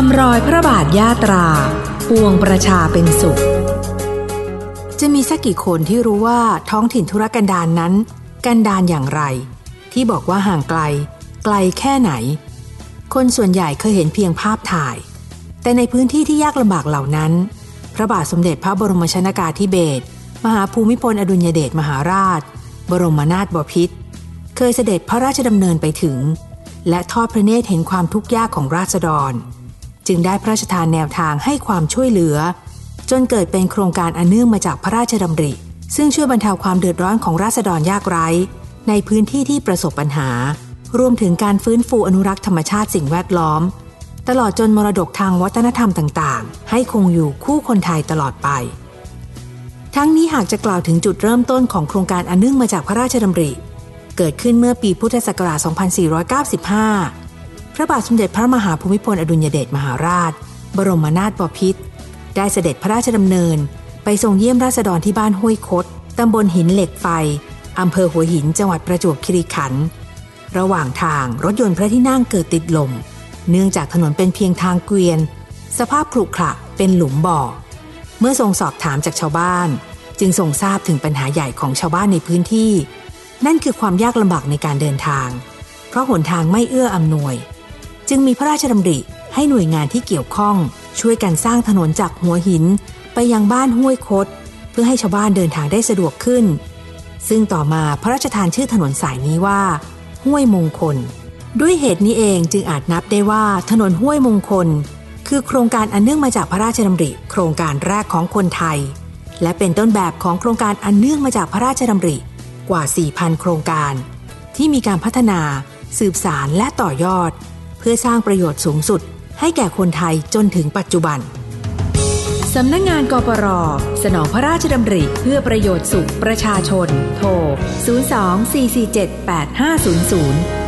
ามรอยพระบาทยาตราปวงประชาเป็นสุขจะมีสักกี่คนที่รู้ว่าท้องถิ่นทุรกันดารนั้นกันดารอย่างไรที่บอกว่าห่างไกลไกลแค่ไหนคนส่วนใหญ่เคยเห็นเพียงภาพถ่ายแต่ในพื้นที่ที่ยากลำบากเหล่านั้นพระบาทสมเด็จพระบรมชนกาธิเบศรมหาภูมิพลอดุลยเดชมหาราชบรมนาถบพิตรเคยเสด็จพระราชดำเนินไปถึงและทอดพระเนตรเห็นความทุกข์ยากของราษฎรจึงได้พระราชทานแนวทางให้ความช่วยเหลือจนเกิดเป็นโครงการอันเนื่องมาจากพระราชดำริซึ่งช่วยบรรเทาความเดือดร้อนของราษฎรยากไร้ในพื้นที่ที่ประสบปัญหารวมถึงการฟื้นฟูอนุรักษ์ธรรมชาติสิ่งแวดล้อมตลอดจนมรดกทางวัฒนธรรมต่างๆให้คงอยู่คู่คนไทยตลอดไปทั้งนี้หากจะกล่าวถึงจุดเริ่มต้นของโครงการอันเนื่องมาจากพระราชดำริเกิดขึ้นเมื่อปีพุทธศักราช 2495 พระบาทสมเด็จพระมหาภูมิพลอดุลยเดชมหาราชบรมนาถบพิตรได้เสด็จพระราชดำเนินไปทรงเยี่ยมราษฎรที่บ้านห้วยคดตำบลหินเหล็กไฟอำเภอหัวหินจังหวัดประจวบคีรีขันธ์ระหว่างทางรถยนต์พระที่นั่งเกิดติดลมเนื่องจากถนนเป็นเพียงทางเกวียนสภาพขรุขระเป็นหลุมบ่อเมื่อทรงสอบถามจากชาวบ้านจึงทรงทราบถึงปัญหาใหญ่ของชาวบ้านในพื้นที่นั่นคือความยากลำบากในการเดินทางเพราะหนทางไม่เอื้ออำนวยจึงมีพระราชดำริให้หน่วยงานที่เกี่ยวข้องช่วยกันสร้างถนนจากหัวหินไปยังบ้านห้วยคดเพื่อให้ชาวบ้านเดินทางได้สะดวกขึ้นซึ่งต่อมาพระราชทานชื่อถนนสายนี้ว่าห้วยมงคลด้วยเหตุนี้เองจึงอาจนับได้ว่าถนนห้วยมงคลคือโครงการอันเนื่องมาจากพระราชดำริโครงการแรกของคนไทยและเป็นต้นแบบของโครงการอันเนื่องมาจากพระราชดำริกว่า 4,000 โครงการที่มีการพัฒนาสืบสานและต่อยอดเพื่อสร้างประโยชน์สูงสุดให้แก่คนไทยจนถึงปัจจุบันสำนักงานกปร.สนองพระราชดำริเพื่อประโยชน์สุขประชาชนโทร 02-447-8500